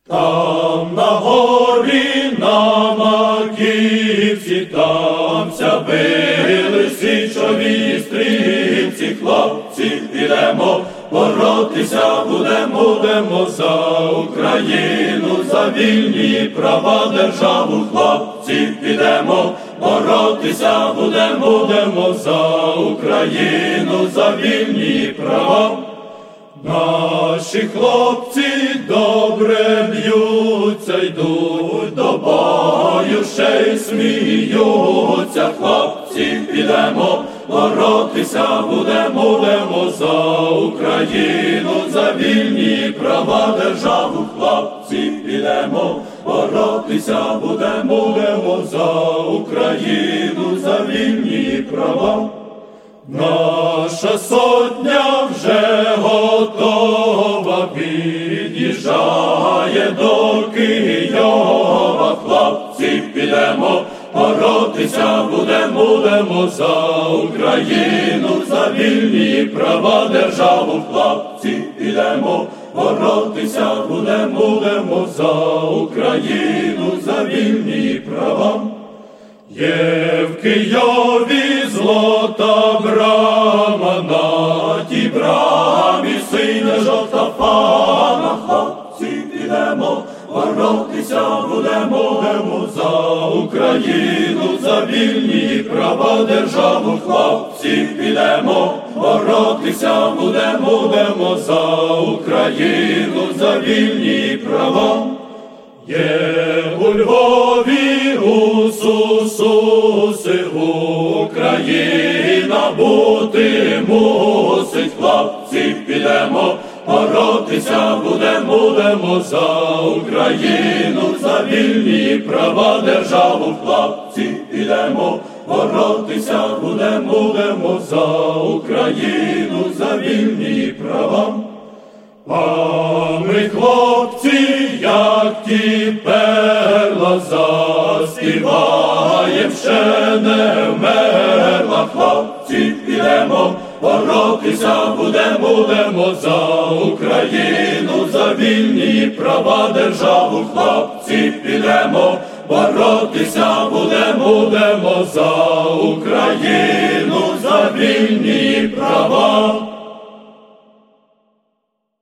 Там на горі, на маківці, там ся били січові стрільці, хлопці, підемо, боротися будемо за Україну, за вільні права державу, хлопці, підемо, боротися будемо за Україну, за вільні права. Наші хлопці добре б'ються, йдуть до бою, ще й сміються, хлопці, підемо, боротися будемо за Україну, за вільні права державу, хлопці, підемо, боротися будемо за Україну, за вільні права. Наша сотня вже готова, під'їжджає до Києва, хлопці, підемо, боротися будемо за Україну, за вільні права державу, хлопці, підемо, боротися будемо за Україну, за вільні права. Є в Києві злота брама, на тій брамі синя-жовта фана, хлопці, підемо, боротися будемо за Україну, за вільні права державу, хлопці, підемо, боротися будемо за Україну, за вільні права. Є у Львові Сусуси, Україна бути мусить, хлопці, підемо, боротися будемо за Україну, за вільні права державу, хлопці, підемо, боротися будемо за Україну, за вільні права. А ми, хлопці, як ті перла, заспіваєм, ще не вмерла, хлопці, підемо, боротися будемо за Україну, за вільні права державу, хлопці, підемо, боротися будемо за Україну, за вільні права.